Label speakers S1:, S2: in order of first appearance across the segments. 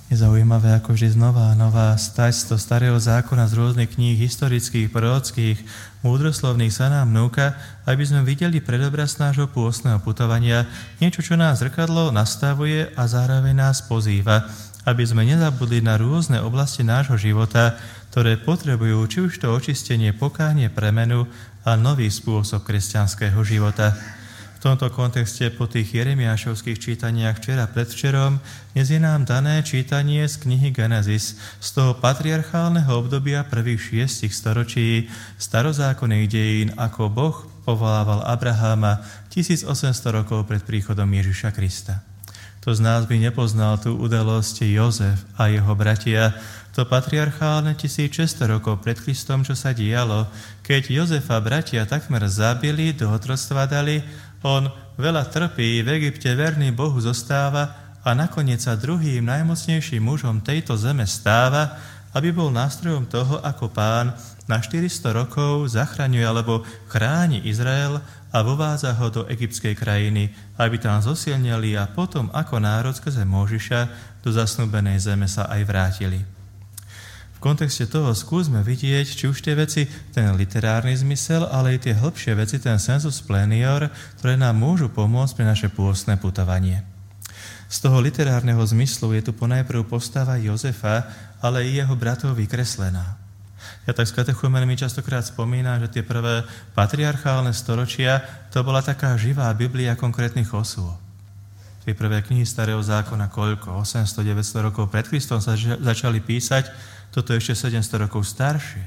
S1: Je zaujímavé, ako vždy znova a nová stať z toho starého zákona z rôznych kníh historických, prorockých, múdroslovných sa nám núka, aby sme videli predobraz nášho pôstneho putovania, niečo, čo nás zrkadlo nastavuje a zároveň nás pozýva, aby sme nezabudli na rôzne oblasti nášho života, ktoré potrebujú či už to očistenie, pokánie, premenu a nový spôsob kresťanského života. V tomto kontexte po tých jeremiášovských čítaniach včera predvčerom dnes je nám dané čítanie z knihy Genesis, z toho patriarchálneho obdobia prvých 6 storočí starozákonných dejín, ako Boh povolával Abraháma 1800 rokov pred príchodom Ježiša Krista. Kto z nás by nepoznal tú udalosť Jozef a jeho bratia, to patriarchálne 1600 rokov pred Kristom, čo sa dialo, keď Jozefa bratia takmer zabili, do otroctva dali, on veľa trpí, v Egypte verný Bohu zostáva a nakoniec sa druhým najmocnejším mužom tejto zeme stáva, aby bol nástrojom toho, ako Pán na 400 rokov zachraňuje alebo chráni Izrael a vovádza ho do egyptskej krajiny, aby tam zosilnili a potom ako národ skrze Mojžiša do zasnúbenej zeme sa aj vrátili. V kontexte toho skúsme vidieť, či už tie veci, ten literárny zmysel, ale aj tie hĺbšie veci, ten sensus plenior, ktoré nám môžu pomôcť pre naše pôstne putovanie. Z toho literárneho zmyslu je tu ponajprv postava Jozefa, ale i jeho bratov vykreslená. Ja tak s katechumenmi častokrát spomínam, že tie prvé patriarchálne storočia to bola taká živá Biblia konkrétnych osôb. Tie prvé knihy Starého zákona, koľko? 800-900 rokov pred Kristom sa začali písať, toto ešte 700 rokov staršie.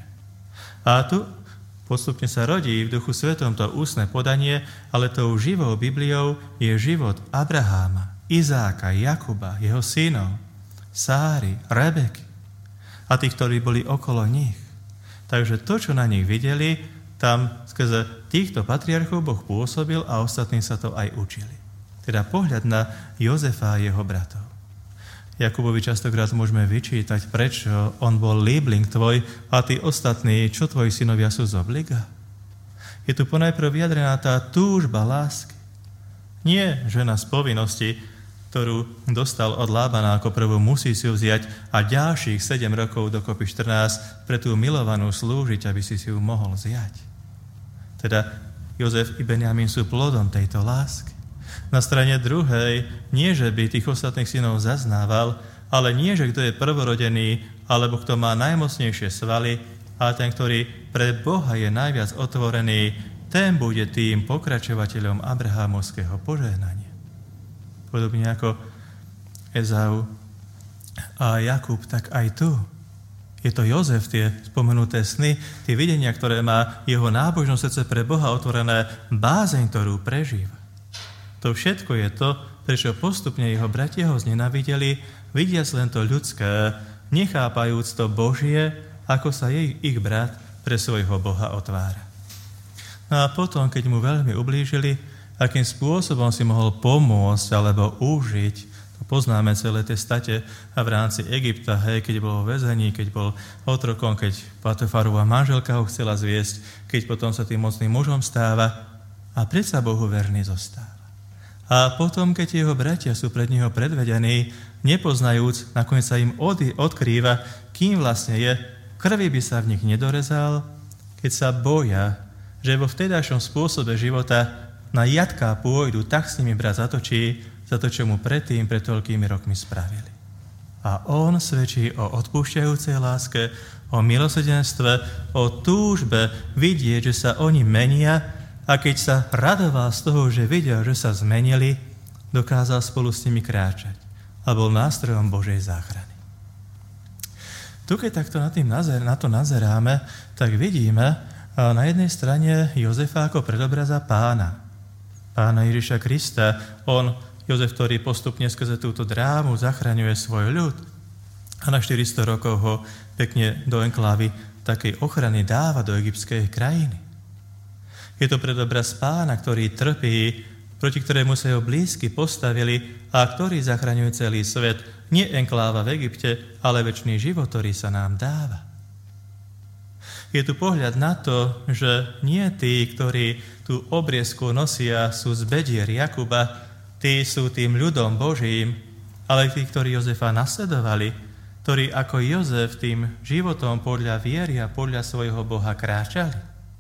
S1: A tu postupne sa rodí v Duchu Svetom to ústne podanie, ale tou živou Bibliou je život Abraháma, Izáka, Jakuba, jeho synov, Sáry, Rebeky a tých, ktorí boli okolo nich. Takže to, čo na nich videli, tam skrze týchto patriarchov Boh pôsobil a ostatní sa to aj učili. Teda pohľad na Jozefa a jeho bratov. Jakubovi častokrát môžeme vyčítať, prečo on bol líbling tvoj a tí ostatní, čo tvoji synovia sú z obliga. Je tu ponajprv vyjadrená tá túžba lásky. Nie žena z povinnosti, ktorú dostal od Lábana ako prvú, musí si ju vziať a ďalších 7 rokov dokopy 14 pre tú milovanú slúžiť, aby si ju mohol vziať. Teda Jozef i Benjamín sú plodom tejto lásky. Na strane druhej, nie že by tých ostatných synov zaznával, ale nie, že kto je prvorodený, alebo kto má najmocnejšie svaly, ale ten, ktorý pre Boha je najviac otvorený, ten bude tým pokračovateľom abrahámovského požehnania. Podobne ako Ezau a Jakub, tak aj tu. Je to Jozef, tie spomenuté sny, tie videnia, ktoré má jeho nábožné srdce pre Boha otvorené, bázeň, ktorú prežíva. To všetko je to, prečo postupne jeho bratia ho znenávideli, vidiac len to ľudské, nechápajúc to Božie, ako sa ich brat pre svojho Boha otvára. No a potom, keď mu veľmi ublížili, akým spôsobom si mohol pomôcť alebo užiť, to poznáme celé tie state a v rámci Egypta, keď bol vo väzení, keď bol otrokom, keď Potifarová manželka ho chcela zviesť, keď potom sa tým mocným mužom stáva a predsa Bohu verný zostáva. A potom, keď jeho bratia sú pred neho predvedení, nepoznajúc, nakoniec sa im odkrýva, kým vlastne je, krvi by sa v nich nedorezal, keď sa boja, že vo vtedajšom spôsobe života na jatká pôjdu, tak s nimi brat zatočí za to, čo mu predtým, pred toľkými rokmi spravili. A on svedčí o odpúšťajúcej láske, o milosrdenstve, o túžbe vidieť, že sa oni menia. A keď sa radoval z toho, že videl, že sa zmenili, dokázal spolu s nimi kráčať a bol nástrojom Božej záchrany. Tu, keď takto na to nazeráme, tak vidíme na jednej strane Jozefa ako predobraza Pána Ježiša Krista. On, Jozef, ktorý postupne skrze túto drámu zachraňuje svoj ľud a na 400 rokov ho pekne do enklávy takej ochrany dáva do egyptskej krajiny. Je to predobraz Pána, ktorý trpí, proti ktorému sa jeho blízky postavili a ktorý zachraňuje celý svet. Nie enkláva v Egypte, ale večný život, ktorý sa nám dáva. Je tu pohľad na to, že nie tí, ktorí tú obriezku nosia, sú z bedier Jakuba, tí sú tým ľudom Božím ale tí, ktorí Jozefa nasledovali, ktorí ako Jozef tým životom podľa viery a podľa svojho Boha kráčali.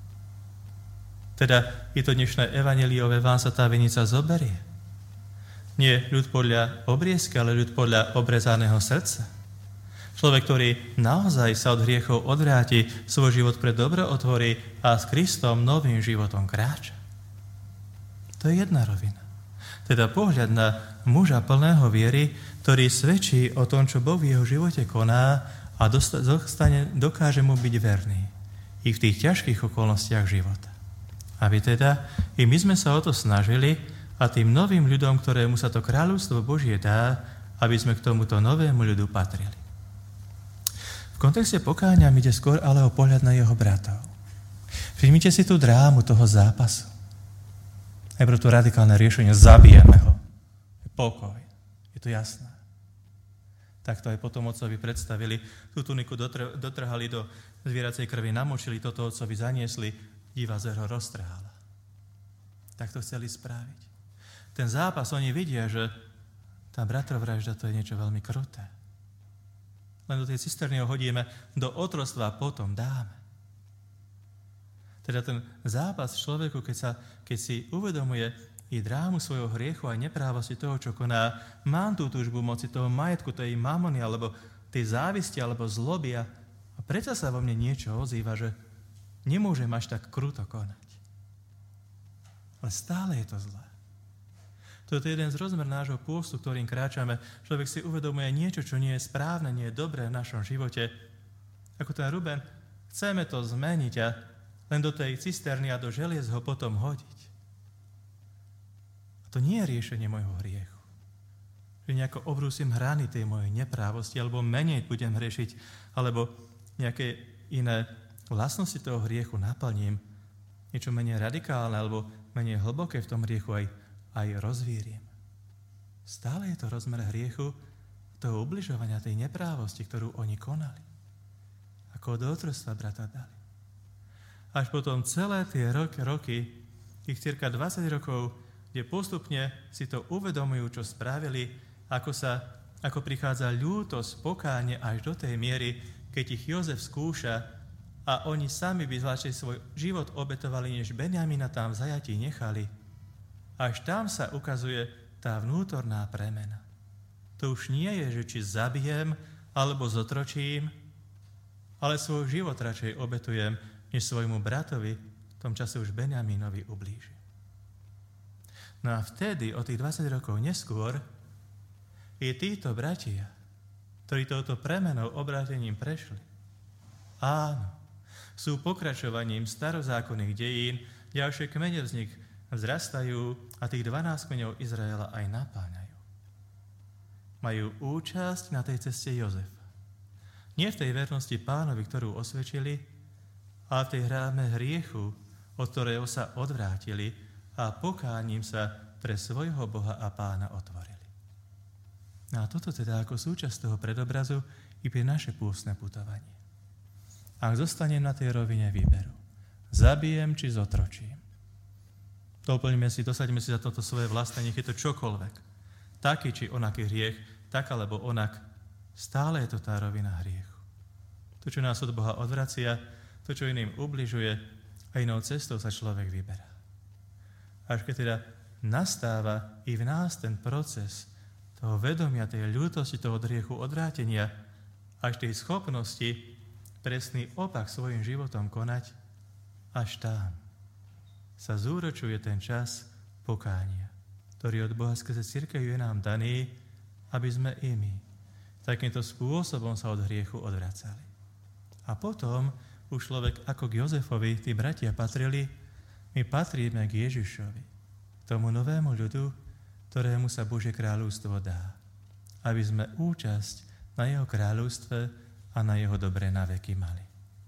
S1: Teda je to dnešné evanjeliové, vám sa tá vinica zoberie. Nie ľud podľa obriezky, ale ľud podľa obrezaného srdca. Človek, ktorý naozaj sa od hriechov odvráti, svoj život pre dobro otvorí a s Kristom novým životom kráča. To je jedna rovina. Teda pohľad na muža plného viery, ktorý svedčí o tom, čo Boh v jeho živote koná a dokáže mu byť verný i v tých ťažkých okolnostiach života. Aby teda i my sme sa o to snažili a tým novým ľuďom, ktorému sa to kráľovstvo Božie dá, aby sme k tomuto novému ľudu patrili. V kontexte pokáňa ide skôr ale o pohľad na jeho bratov. Všimnite si tú drámu toho zápasu. Najprv to radikálne riešenie, zabijeme ho. Pokoj. Je to jasné. Tak to aj potom otcovi predstavili. Tú tuniku dotrhali do zvieracej krvi, namočili toto otcovi, zaniesli, divá zver ho roztrhala. Tak to chceli spraviť. Ten zápas, oni vidia, že tá bratrovražda to je niečo veľmi kruté. Len do tej cisterny ho hodíme, do otroctva a potom dáme. Teda ten zápas človeku, keď si uvedomuje i drámu svojho hriechu aj neprávosti toho, čo koná, mám tú túžbu moci toho majetku, tej mamony, alebo tej závisti, alebo zloby a predsa sa vo mne niečo ozýva, že nemôžem až tak kruto konať. Ale stále je to zlé. Toto je jeden z rozmer nášho pôstu, ktorým kráčame. Človek si uvedomuje niečo, čo nie je správne, nie je dobré v našom živote. Ako ten Ruben, chceme to zmeniť a len do tej cisterny a do želiez ho potom hodiť. A to nie je riešenie môjho hriechu. Že nejako obrúsim hrany tej mojej neprávosti, alebo menej budem hriešiť, alebo nejaké iné vlastnosti toho hriechu naplním. Niečo menej radikálne, alebo menej hlboké v tom hriechu aj rozvírim. Stále je to rozmer hriechu, toho ubližovania, tej neprávosti, ktorú oni konali. Ako do otroctva brata dali. Až potom celé tie roky, ich cirka 20 rokov, kde postupne si to uvedomujú, čo spravili, ako prichádza ľútosť, pokánie až do tej miery, keď ich Jozef skúša a oni sami by zvlášť svoj život obetovali, než Benjamina tam v zajatí nechali. Až tam sa ukazuje tá vnútorná premena. To už nie je, že či zabijem, alebo zotročím, ale svoj život radšej obetujem, než svojmu bratovi, v tom čase už Benjaminovi ublíži. No a vtedy, o tých 20 rokov neskôr, i títo bratia, ktorí touto premenou, obrátením prešli, áno, sú pokračovaním starozákonných dejín, ďalšie kmene z nich vzrastajú a tých 12 kmeňov Izraela aj napáňajú. Majú účasť na tej ceste Jozefa. Nie v tej vernosti Pánovi, ktorú osvedčili, ale v tej hráme hriechu, od ktorého sa odvrátili a pokáním sa pre svojho Boha a Pána otvorili. No a toto teda ako súčasť toho predobrazu i pre naše pôstne putovanie. Ak zostanem na tej rovine výberu, zabijem či zotročím. Doplňme si, dosaďme si za toto svoje vlastné, nech je to čokoľvek. Taký či onaký hriech, tak alebo onak, stále je to tá rovina hriechu. To, čo nás od Boha odvracia, to, čo iným ubližuje, a inou cestou sa človek vyberá. Až keď teda nastáva i v nás ten proces toho vedomia, tej ľútosti, toho hriechu, odvrátenia, až tej schopnosti presný opak svojim životom konať, až tam sa zúročuje ten čas pokánia, ktorý od Boha skrze cirkev je nám daný, aby sme i my takýmto spôsobom sa od hriechu odvracali. A potom už človek ako k Jozefovi, tí bratia patrili, my patríme k Ježišovi, tomu novému ľudu, ktorému sa Božie kráľovstvo dá, aby sme účasť na jeho kráľovstve a na jeho dobre na veky mali.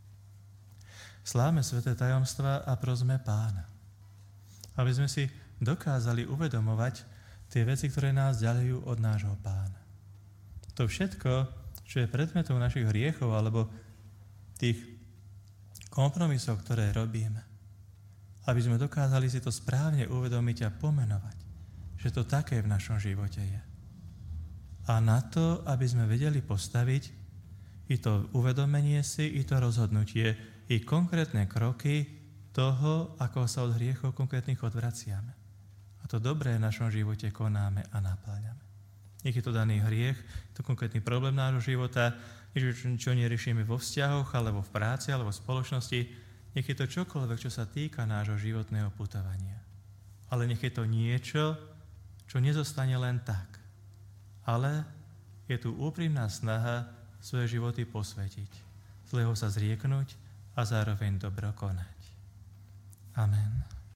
S1: Slávme sväté tajomstvá a prosme Pána, aby sme si dokázali uvedomovať tie veci, ktoré nás ďalejú od nášho Pána. To všetko, čo je predmetom našich hriechov alebo tých kompromisov, ktoré robíme, aby sme dokázali si to správne uvedomiť a pomenovať, že to také v našom živote je. a na to, aby sme vedeli postaviť i to uvedomenie si, i to rozhodnutie, i konkrétne kroky toho, ako sa od hriechov konkrétnych odvraciame. A to dobré v našom živote konáme a napáľame. Nech je to daný hriech, to konkrétny problém nášho života, čo neriešime vo vzťahoch, alebo v práci, alebo v spoločnosti, nech je to čokoľvek, čo sa týka nášho životného putovania. Ale nech je to niečo, čo nezostane len tak. Ale je tu úprimná snaha svoje životy posvetiť, zlého sa zrieknúť a zároveň dobro konať. Amen.